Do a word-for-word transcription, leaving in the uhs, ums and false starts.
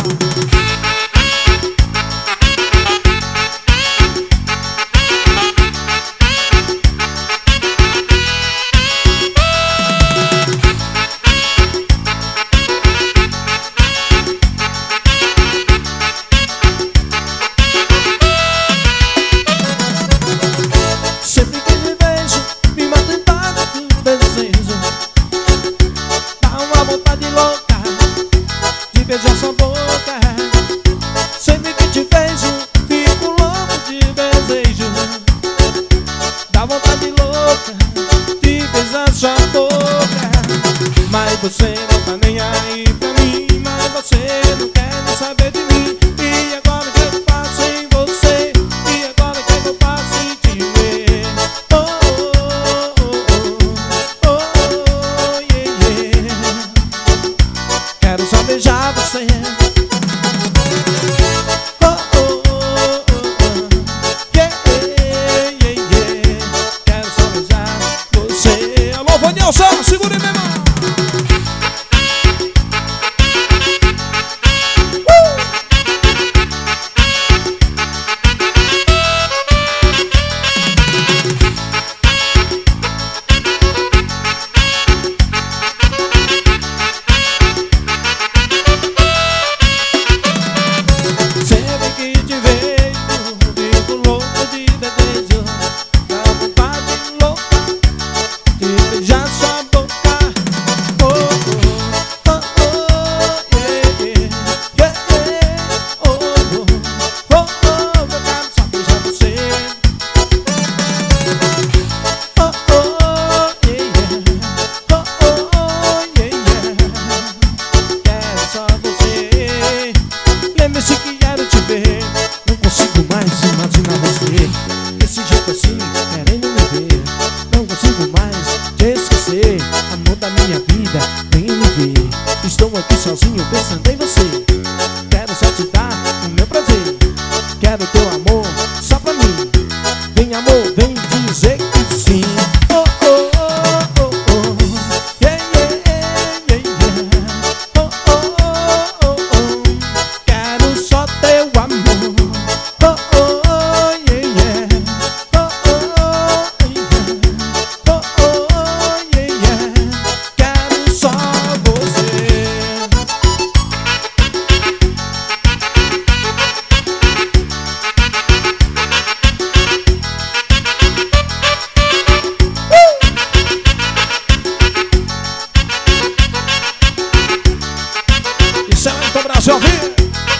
Beijar sua boca. Sempre que te vejo, fico louco de desejo. Dá vontade louca de beijar sua boca. Mas você não tá nem aí pra mim. Mas você não quer nem saber de mim. E agora que eu faço em você? E agora que eu faço em te ver? Oh, oh, oh, oh, oh, yeah, yeah. Quero só beijar você. Oh, oh, oh, oh, yeah, yeah, yeah. Quero só beijar você. Alô, Vanilson, segura aí, meu irmão. Lembre-se que quero te ver. Não consigo mais imaginar você desse jeito assim, querendo me ver. Não consigo mais te esquecer. Amor da minha vida, vem me ver. Estou aqui sozinho pensando em você. Quero só te dar o meu prazer. Quero teu amor só pra mim. Vem amor, vem dizer que sim. Oh, oh, oh, oh, oh. Yeah, yeah, yeah, yeah. Oh, oh, oh, oh, oh. Quero só teu amor. Oh, oh, oh, yeah, yeah. Oh, oh, oh, yeah. Oh, oh, oh, yeah, yeah. Quero só você. Isso é o Brasil, viu?